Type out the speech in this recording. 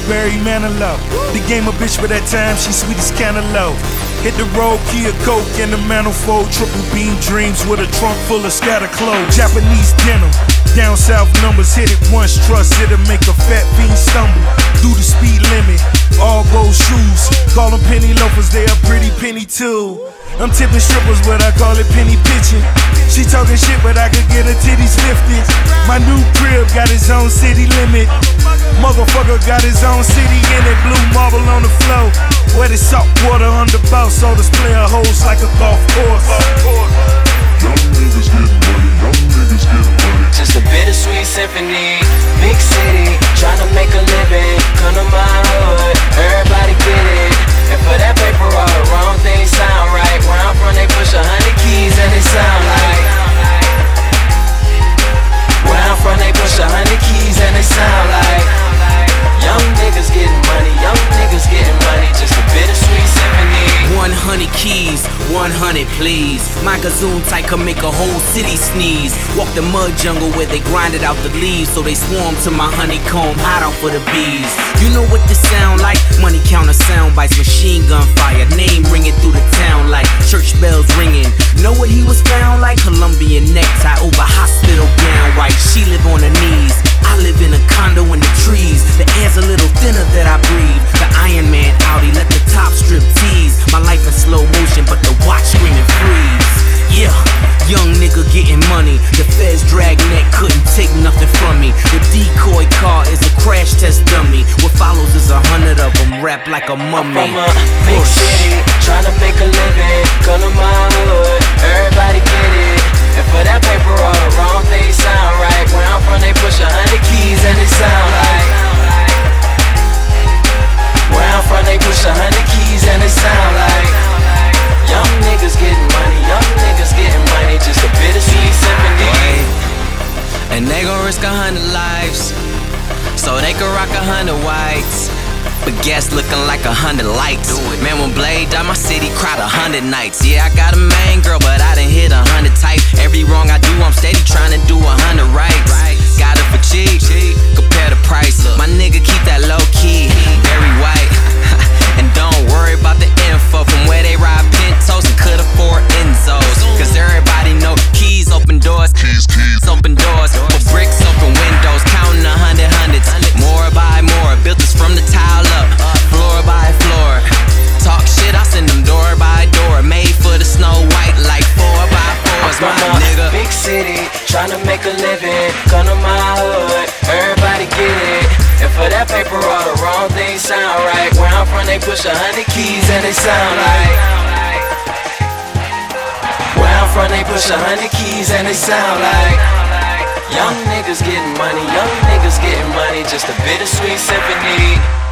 Barry Manilow. The game a bitch, but that time she sweet as cantaloupe. Hit the road, Kia Coke in the manifold. Triple beam dreams with a trunk full of scatter clothes. Japanese denim, down south numbers. Hit it once, trust it'll make a fat fiend stumble. Do the speed limit, all gold shoes. Call them penny loafers, they a pretty penny too. I'm tipping strippers, but I call it penny pitching. She talking shit, but I could get her titties lifted. My new crib got its own city limit. Motherfucker got his own city in it. Blue marble on the floor. Wet as salt water under bounce. So this player holds like a golf course. Young niggas getting money, young niggas getting money. Just a bittersweet symphony. Big city, tryna make a living. Come to my hood, everybody get it. And for that paper, all the wrong things sound right. Where I'm from, they push 100 keys and it sound like. Where I'm from, they push 100 keys and it sound like. Young niggas getting money, young niggas getting money. Just a bittersweet symphony. 100 keys, 100 please. My gazoon type can make a whole city sneeze. Walk the mud jungle where they grinded out the leaves, so they swarm to my honeycomb hideout for the bees. You know what this sound like? Money counter sound bites, machine gun fire, name ringing through the town like church bells ringing. Know what he was found like? Colombian necktie over hospital gown white. She live on her knees, I live in a condo in the trees. The air's a little thinner that I breathe. The Iron Man Audi, let the top strip tease. My life in slow motion, but the watch screaming freeze. Yeah, young nigga getting money. The feds drag neck, couldn't take nothing from me. The decoy car is a crash test dummy. What follows is 100 of them wrapped like a mummy. I'm from a big city, tryna make a living. Come to my hood, everybody get it. And for that paper, all the wrong things sound right. Where I'm from, they push 100 keys and it sound like. Where I'm from, they push 100 keys and it sound like. Young niggas getting money, young niggas getting money. Just a bittersweet symphony. And they gon' risk 100 lives, so they can rock 100 whites. But guess looking like 100 lights. Man, when Blade died, my city cried 100 nights. Yeah, I got a main girl, but I done hit 100 type. Every wrong I do, I'm steady trying to do 100 rights. Got it for cheap, compare the price. My nigga keep that low key, very white. And don't worry about the info from where they ride Pintos and could afford Enzos. Cause everybody know keys open doors, keys open doors. But bricks open windows, counting 100 hundreds. More by more, built this from the tile up, floor by floor. Talk shit, I send them door by door. Made for the Snow White like 4x4s, my nigga. Big city, tryna make a living. Come to my hood, everybody get it. And for that paper, all the wrong things sound right. Where I'm from, they push 100 keys and it sound like. Where I'm from, they push 100 keys and it sound like. Young niggas getting money, young niggas getting money. Just a bittersweet symphony.